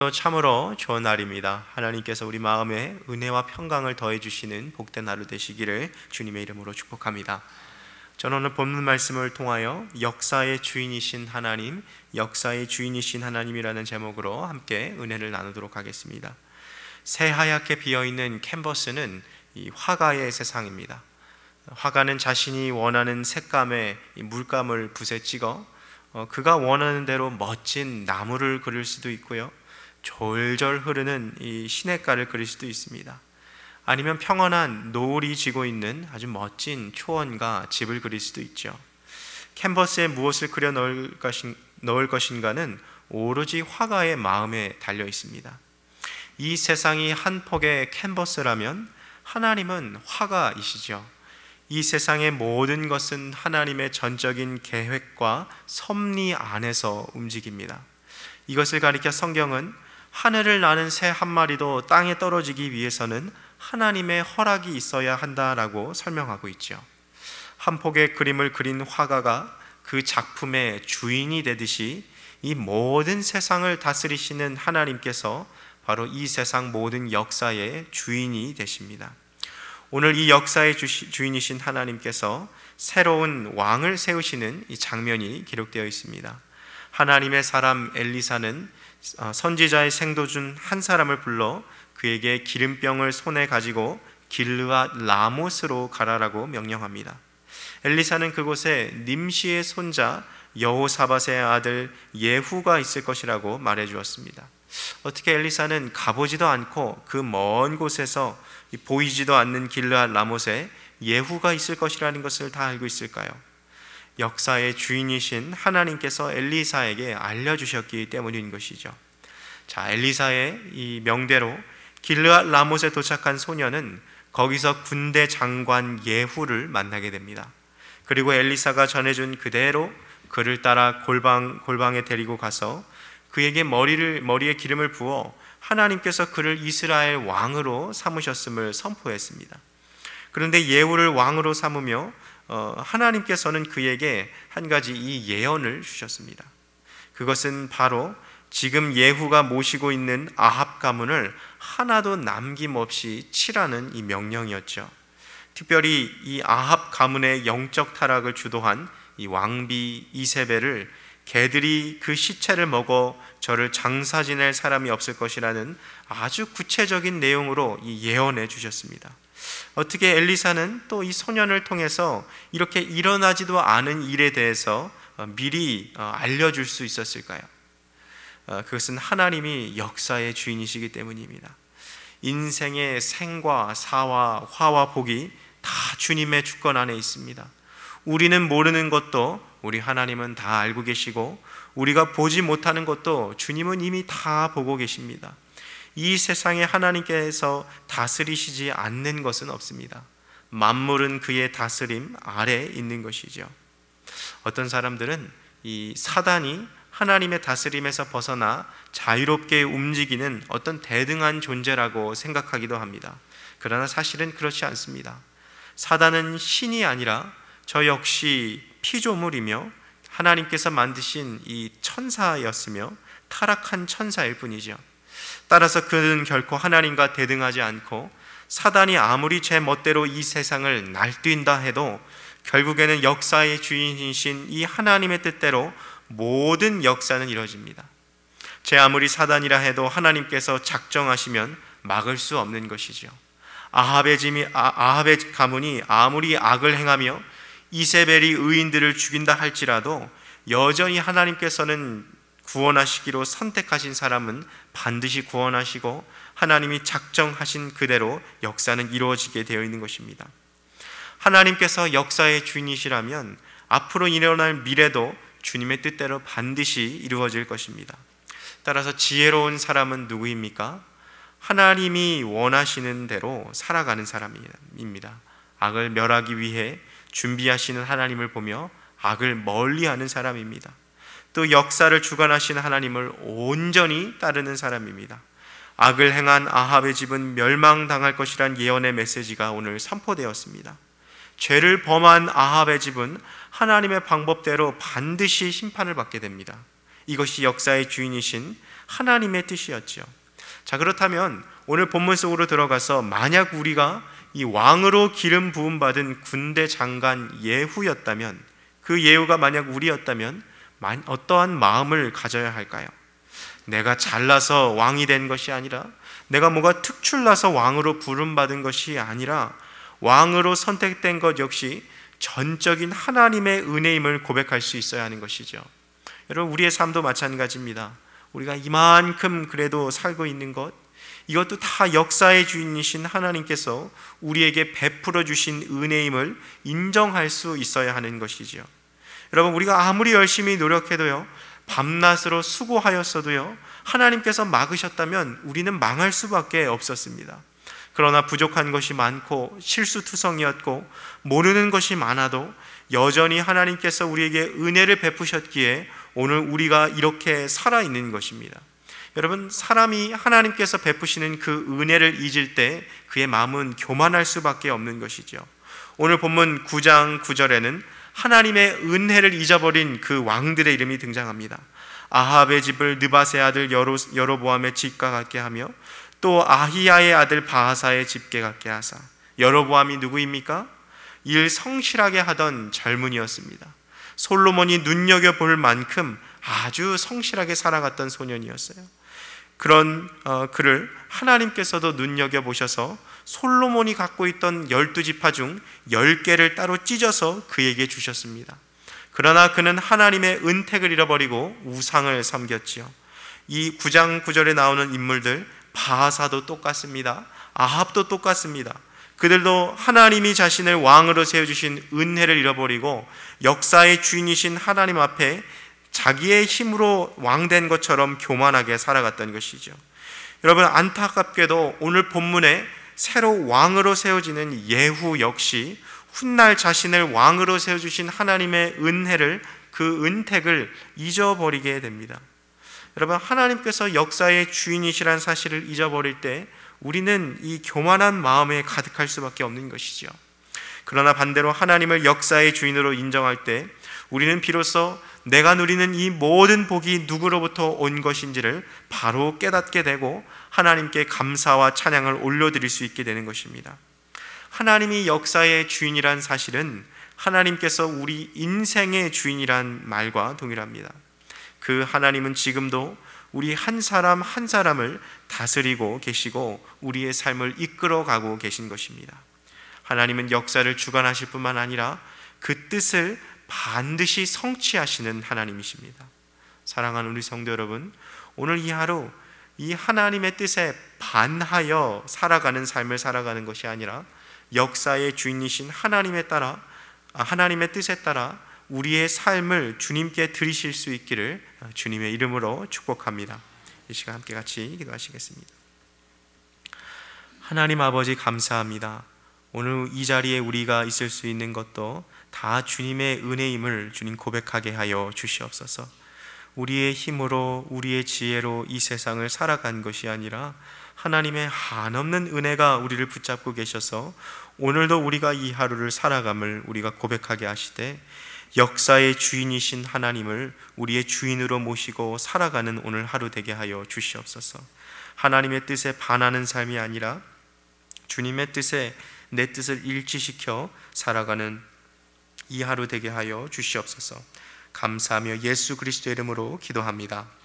참으로 좋은 날입니다. 하나님께서 우리 마음에 은혜와 평강을 더해 주시는 복된 하루 되시기를 주님의 이름으로 축복합니다. 저는 오늘 본문 말씀을 통하여 역사의 주인이신 하나님, 역사의 주인이신 하나님이라는 제목으로 함께 은혜를 나누도록 하겠습니다. 새하얗게 비어있는 캔버스는 이 화가의 세상입니다. 화가는 자신이 원하는 색감의 물감을 붓에 찍어 그가 원하는 대로 멋진 나무를 그릴 수도 있고요, 졸졸 흐르는 이 시냇가를 그릴 수도 있습니다. 아니면 평온한 노을이 지고 있는 아주 멋진 초원과 집을 그릴 수도 있죠. 캔버스에 무엇을 그려 넣을 것인가는 오로지 화가의 마음에 달려 있습니다. 이 세상이 한 폭의 캔버스라면 하나님은 화가이시죠. 이 세상의 모든 것은 하나님의 전적인 계획과 섭리 안에서 움직입니다. 이것을 가리켜 성경은 하늘을 나는 새 한 마리도 땅에 떨어지기 위해서는 하나님의 허락이 있어야 한다라고 설명하고 있죠. 한 폭의 그림을 그린 화가가 그 작품의 주인이 되듯이 이 모든 세상을 다스리시는 하나님께서 바로 이 세상 모든 역사의 주인이 되십니다. 오늘 이 역사의 주인이신 하나님께서 새로운 왕을 세우시는 이 장면이 기록되어 있습니다. 하나님의 사람 엘리사는 선지자의 생도 중 한 사람을 불러 그에게 기름병을 손에 가지고 길르앗 라못으로 가라라고 명령합니다. 엘리사는 그곳에 님시의 손자 여호사밧의 아들 예후가 있을 것이라고 말해 주었습니다. 어떻게 엘리사는 가보지도 않고 그 먼 곳에서 보이지도 않는 길르앗 라못에 예후가 있을 것이라는 것을 다 알고 있을까요? 역사의 주인이신 하나님께서 엘리사에게 알려주셨기 때문인 것이죠. 자, 엘리사의 이 명대로 길르앗 라못에 도착한 소녀는 거기서 군대 장관 예후를 만나게 됩니다. 그리고 엘리사가 전해준 그대로 그를 따라 골방에 데리고 가서 그에게 머리에 기름을 부어 하나님께서 그를 이스라엘 왕으로 삼으셨음을 선포했습니다. 그런데 예후를 왕으로 삼으며 하나님께서는 그에게 한 가지 이 예언을 주셨습니다. 그것은 바로 지금 예후가 모시고 있는 아합 가문을 하나도 남김없이 치라는 이 명령이었죠. 특별히 이 아합 가문의 영적 타락을 주도한 이 왕비 이세벨을 개들이 그 시체를 먹어 저를 장사 지낼 사람이 없을 것이라는 아주 구체적인 내용으로 이 예언해 주셨습니다. 어떻게 엘리사는 또 이 소년을 통해서 이렇게 일어나지도 않은 일에 대해서 미리 알려줄 수 있었을까요? 그것은 하나님이 역사의 주인이시기 때문입니다. 인생의 생과 사와 화와 복이 다 주님의 주권 안에 있습니다. 우리는 모르는 것도 우리 하나님은 다 알고 계시고, 우리가 보지 못하는 것도 주님은 이미 다 보고 계십니다. 이 세상에 하나님께서 다스리시지 않는 것은 없습니다. 만물은 그의 다스림 아래 있는 것이죠. 어떤 사람들은 이 사단이 하나님의 다스림에서 벗어나 자유롭게 움직이는 어떤 대등한 존재라고 생각하기도 합니다. 그러나 사실은 그렇지 않습니다. 사단은 신이 아니라 저 역시 피조물이며 하나님께서 만드신 이 천사였으며 타락한 천사일 뿐이죠. 따라서 그는 결코 하나님과 대등하지 않고, 사단이 아무리 제 멋대로 이 세상을 날뛴다 해도 결국에는 역사의 주인이신 이 하나님의 뜻대로 모든 역사는 이루어집니다. 제 아무리 사단이라 해도 하나님께서 작정하시면 막을 수 없는 것이죠. 아합의 가문이 아무리 악을 행하며 이세벨이 의인들을 죽인다 할지라도 여전히 하나님께서는 구원하시기로 선택하신 사람은 반드시 구원하시고, 하나님이 작정하신 그대로 역사는 이루어지게 되어 있는 것입니다. 하나님께서 역사의 주인이시라면 앞으로 일어날 미래도 주님의 뜻대로 반드시 이루어질 것입니다. 따라서 지혜로운 사람은 누구입니까? 하나님이 원하시는 대로 살아가는 사람입니다. 악을 멸하기 위해 준비하시는 하나님을 보며 악을 멀리하는 사람입니다. 또 역사를 주관하시는 하나님을 온전히 따르는 사람입니다. 악을 행한 아합의 집은 멸망당할 것이란 예언의 메시지가 오늘 선포되었습니다. 죄를 범한 아합의 집은 하나님의 방법대로 반드시 심판을 받게 됩니다. 이것이 역사의 주인이신 하나님의 뜻이었죠. 자, 그렇다면 오늘 본문 속으로 들어가서 만약 우리가 이 왕으로 기름 부음 받은 군대 장관 예후였다면, 그 예후가 만약 우리였다면 어떠한 마음을 가져야 할까요? 내가 잘나서 왕이 된 것이 아니라, 내가 뭐가 특출나서 왕으로 부름받은 것이 아니라, 왕으로 선택된 것 역시 전적인 하나님의 은혜임을 고백할 수 있어야 하는 것이죠. 여러분, 우리의 삶도 마찬가지입니다. 우리가 이만큼 그래도 살고 있는 것, 이것도 다 역사의 주인이신 하나님께서 우리에게 베풀어 주신 은혜임을 인정할 수 있어야 하는 것이죠. 여러분, 우리가 아무리 열심히 노력해도요, 밤낮으로 수고하였어도요, 하나님께서 막으셨다면 우리는 망할 수밖에 없었습니다. 그러나 부족한 것이 많고 실수투성이었고 모르는 것이 많아도 여전히 하나님께서 우리에게 은혜를 베푸셨기에 오늘 우리가 이렇게 살아있는 것입니다. 여러분, 사람이 하나님께서 베푸시는 그 은혜를 잊을 때 그의 마음은 교만할 수밖에 없는 것이죠. 오늘 본문 9장 9절에는 하나님의 은혜를 잊어버린 그 왕들의 이름이 등장합니다. 아합의 집을 느밧의 아들 여로보암의 집과 같게 하며 또 아히야의 아들 바하사의 집께 같게 하사. 여로보암이 누구입니까? 일 성실하게 하던 젊은이였습니다. 솔로몬이 눈여겨볼 만큼 아주 성실하게 살아갔던 소년이었어요. 그런 그를 하나님께서도 눈여겨보셔서 솔로몬이 갖고 있던 12지파 중 10개를 따로 찢어서 그에게 주셨습니다. 그러나 그는 하나님의 은택을 잃어버리고 우상을 섬겼지요. 이 9장 9절에 나오는 인물들, 바하사도 똑같습니다. 아합도 똑같습니다. 그들도 하나님이 자신을 왕으로 세워주신 은혜를 잃어버리고 역사의 주인이신 하나님 앞에 자기의 힘으로 왕된 것처럼 교만하게 살아갔던 것이죠. 여러분, 안타깝게도 오늘 본문에 새로 왕으로 세워지는 예후 역시 훗날 자신을 왕으로 세워주신 하나님의 은혜를, 그 은택을 잊어버리게 됩니다. 여러분, 하나님께서 역사의 주인이시란 사실을 잊어버릴 때 우리는 이 교만한 마음에 가득할 수밖에 없는 것이죠. 그러나 반대로 하나님을 역사의 주인으로 인정할 때 우리는 비로소 내가 누리는 이 모든 복이 누구로부터 온 것인지를 바로 깨닫게 되고 하나님께 감사와 찬양을 올려드릴 수 있게 되는 것입니다. 하나님이 역사의 주인이란 사실은 하나님께서 우리 인생의 주인이란 말과 동일합니다. 그 하나님은 지금도 우리 한 사람 한 사람을 다스리고 계시고 우리의 삶을 이끌어가고 계신 것입니다. 하나님은 역사를 주관하실 뿐만 아니라 그 뜻을 반드시 성취하시는 하나님이십니다. 사랑하는 우리 성도 여러분, 오늘 이 하루 이 하나님의 뜻에 반하여 살아가는 삶을 살아가는 것이 아니라 역사의 주인이신 하나님의 뜻에 따라 우리의 삶을 주님께 드리실 수 있기를 주님의 이름으로 축복합니다. 이 시간 함께 같이 기도하시겠습니다. 하나님 아버지, 감사합니다. 오늘 이 자리에 우리가 있을 수 있는 것도 다 주님의 은혜임을 주님 고백하게 하여 주시옵소서. 우리의 힘으로 우리의 지혜로 이 세상을 살아간 것이 아니라 하나님의 한없는 은혜가 우리를 붙잡고 계셔서 오늘도 우리가 이 하루를 살아감을 우리가 고백하게 하시되 역사의 주인이신 하나님을 우리의 주인으로 모시고 살아가는 오늘 하루 되게 하여 주시옵소서. 하나님의 뜻에 반하는 삶이 아니라 주님의 뜻에 내 뜻을 일치시켜 살아가는 이 하루 되게 하여 주시옵소서. 감사하며 예수 그리스도의 이름으로 기도합니다.